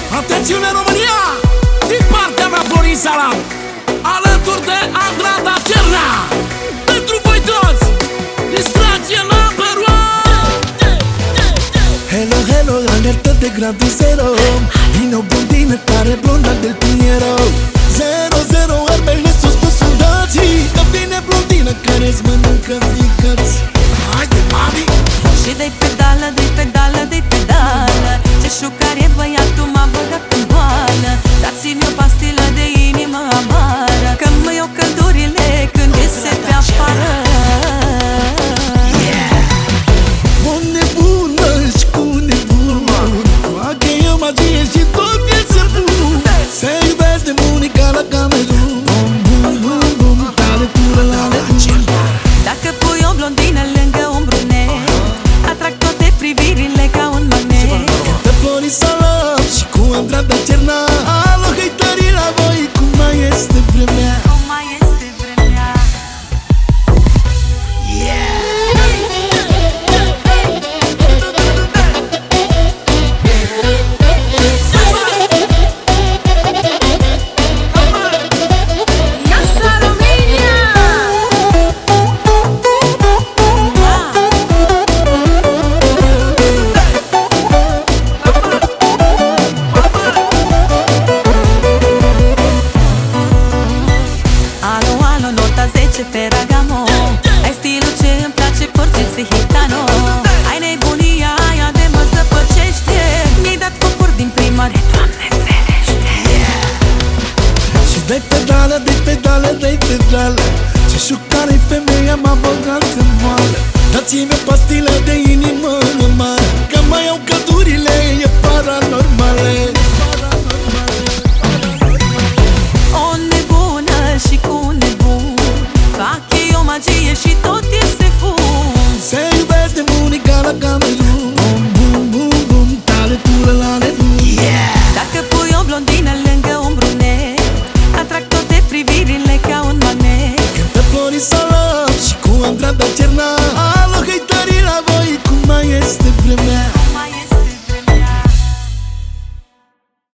Atențiune România! Din partea mea Florin Salam, alături de Andrada Cerna. Pentru voi toți, distracție number one. Hello, hello, alertă de gradul zero. Vine o blondină care blonda del Pinheiro. 0-0, armele sus cu soldații. Că vine blondină care-ți mănâncă ficați. Haide, mami! Și dai pedală, dai pedală, dai pedală. Ce șucar e băiatul, m-a băgat în boală. Dați-mi o pastilă de inimă amară, că mă iau căldurile când iese pe afară. O nebună și cu nebun, fac eu magie și tot iese bun. Se iubesc de bunica la Camerun. Bum, bum, bum, bum, talentură la nebun. Dacă pui o blondină lângă un brunet, atrag toate privirile ca un magnet. Cântă Florin Salam și cu Andrada Cerna. Alo, hăitării la voi, cum mai este vremea? Cum mai este vremea? Nossa România! Alo, alo, nota 10 Ferragamo. Ai stilul ce îmi place, porceți hitano. Ai nebunia aia de mă zăpăcește. Mi-ai dat focuri din prima de Doamne ferește. Și dai pedală, dai pedală, dai pedală. Ce șucare-i femeia, m-a băgat în moală. Dați-mi o pastilă de inimă amară, că mai iau cădurile, e paranormale. O nebună și cu un nebun, fac eu magie și tot este fum. Se iubesc de bunica la Camerun. Bum, bum, bum, bum, talentură la nebun. Dacă pui o blondină lângă un brunet, atrag toate privirile ca un magnet. Cântă Florin Salam și cu Andrada Cerna.